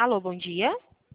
Alô, bom dia.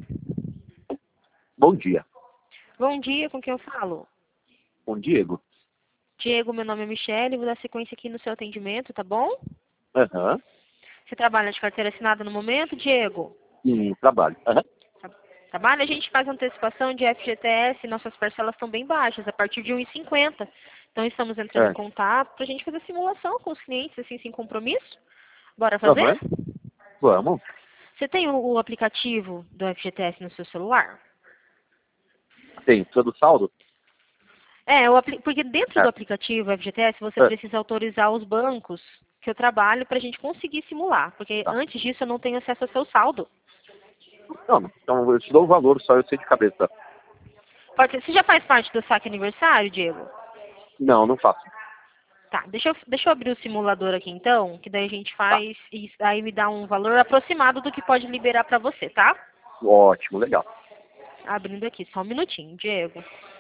Bom dia. Bom dia, com quem eu falo? Com Diego. Diego, meu nome é Michele, vou dar sequência aqui no seu atendimento, tá bom? Aham. Você trabalha de carteira assinada no momento, Diego? Trabalho. Aham. Trabalha? A gente faz antecipação de FGTS, nossas parcelas estão bem baixas, a partir de 1,50. Então estamos entrando em É. contato para a gente fazer simulação com os clientes, assim, sem compromisso. Bora fazer? Aham. Vamos. Você tem o aplicativo do FGTS no seu celular? Tem todo saldo? É, porque dentro do É. aplicativo FGTS você É. precisa autorizar os bancos que eu trabalho para a gente conseguir simular, porque Tá. antes disso eu não tenho acesso ao seu saldo. Não, então eu te dou o valor, só eu sei de cabeça. Você já faz parte do saque aniversário, Diego? Não, não faço. Tá, deixa eu abrir o simulador aqui então, que daí a gente Tá. faz e aí me dá um valor aproximado do que pode liberar para você, tá? Ótimo, legal. Abrindo aqui, só um minutinho, Diego.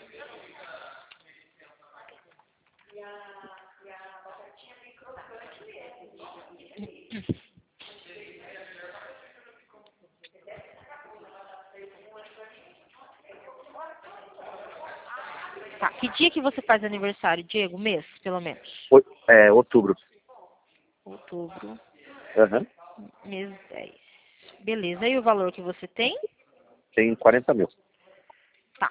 Tá, que dia que você faz aniversário, Diego? Mês, pelo menos. Outubro. Outubro, Aham. mês 10. Beleza, e o valor que você tem? Tem 40 mil. Tá.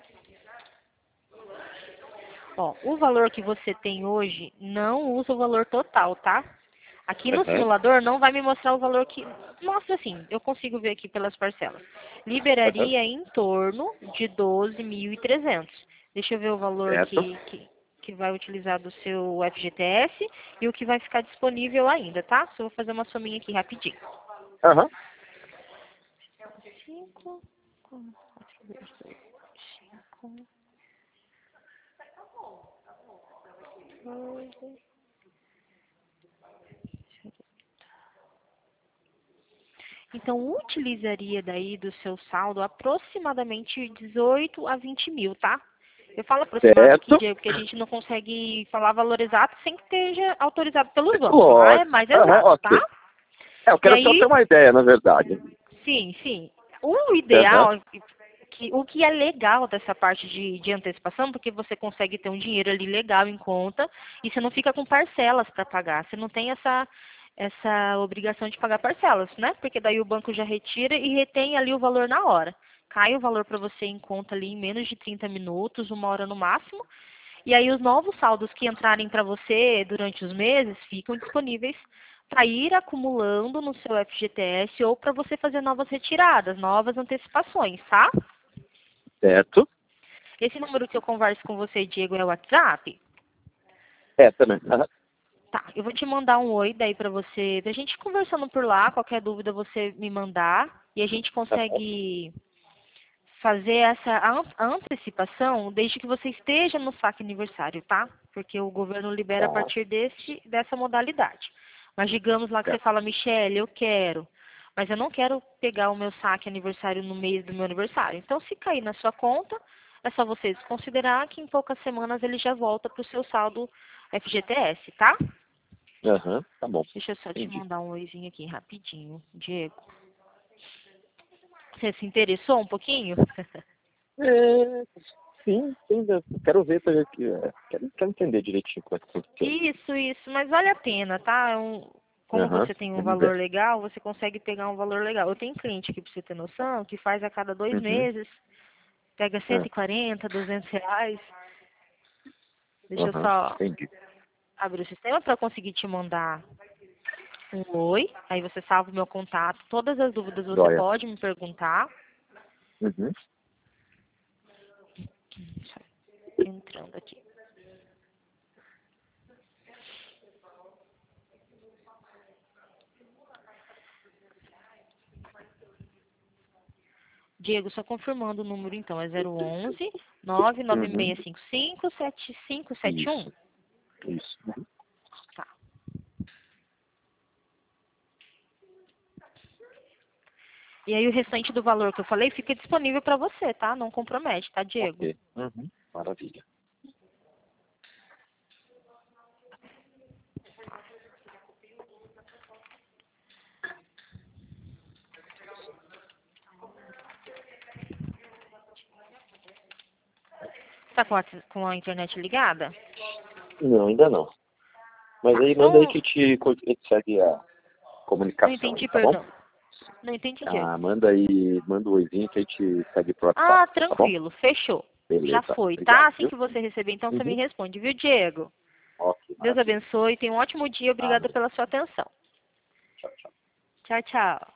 Ó, o valor que você tem hoje não usa o valor total, tá? Aqui no Aham. simulador não vai me mostrar o valor que... Mostra assim, eu consigo ver aqui pelas parcelas. Aham. Liberaria em torno de 12.300. Deixa eu ver o valor Certo. que vai utilizar do seu FGTS e o que vai ficar disponível ainda, tá? Só vou fazer uma sominha aqui rapidinho. Aham. 5, 4, 2, 5, 12. Então, utilizaria daí do seu saldo aproximadamente 18 a 20 mil, tá? Eu falo aproximado aqui, Certo. Diego, porque a gente não consegue falar valor exato sem que esteja autorizado pelos bancos. Lá é Lógico. mais Aham, exato, tá? ok. Eu E quero só ter aí, uma ideia, na verdade. sim, sim. O Aham. ideal, o que é legal dessa parte de antecipação, porque você consegue ter um dinheiro ali legal em conta e você não fica com parcelas para pagar. Você não tem essa obrigação de pagar parcelas, né? Porque daí o banco já retira e retém ali o valor na hora. Cai o valor para você em conta ali em menos de 30 minutos, 1 hora no máximo. E aí os novos saldos que entrarem para você durante os meses ficam disponíveis para ir acumulando no seu FGTS ou para você fazer novas retiradas, novas antecipações, tá? Certo. Esse número que eu converso com você, Diego, é o WhatsApp? Também. Aham. Tá, eu vou te mandar um oi daí pra você, pra gente ir conversando por lá, qualquer dúvida você me mandar e a gente Aham. consegue fazer a antecipação desde que você esteja no saque aniversário, tá? Porque o governo libera a Tá. partir dessa modalidade. Mas digamos lá que você Certo. fala, Michele, eu quero, mas eu não quero pegar o meu saque aniversário no mês do meu aniversário. Então, se cair na sua conta, é só você desconsiderar que em poucas semanas ele já volta para o seu saldo FGTS, tá? Aham. Tá bom. Deixa eu só te Entendi. mandar um oizinho aqui rapidinho, Diego. Você se interessou um pouquinho? É, sim, sim, eu quero ver, quero entender direitinho como é que funciona. Isso, mas vale a pena, tá? Como Aham, você tem um vamos valor ver. legal, você consegue pegar um valor legal. Eu tenho cliente aqui, pra você ter noção, que faz a cada 2 Uhum. meses, pega É. 140, R$ 200. Deixa eu Aham, só entendi. abrir o sistema para conseguir te mandar um oi. Aí você salva o meu contato. Todas as dúvidas você Joia. pode me perguntar. Uhum. Só entrando aqui. Diego, só confirmando o número então, é 011 Uhum. 99655 7571. Isso, isso. Uhum. Tá. E aí o restante do valor que eu falei fica disponível para você, tá? Não compromete, tá, Diego? Ok. Uhum. Maravilha. Tá com a internet ligada? Não, ainda não. Mas aí manda aí que a gente segue a comunicação. Não entendi, Tá bom? perdão. Não entendi. Manda aí, manda o oizinho que a gente segue pro WhatsApp. Ah, Tá bom? tranquilo, fechou. Beleza. Já foi, Obrigado, tá? Assim viu? que você receber, então você me responde, viu, Diego? Ok, Deus maravilha. abençoe, tenha um ótimo dia, obrigada Amém. pela sua atenção. Tchau, tchau. Tchau, tchau.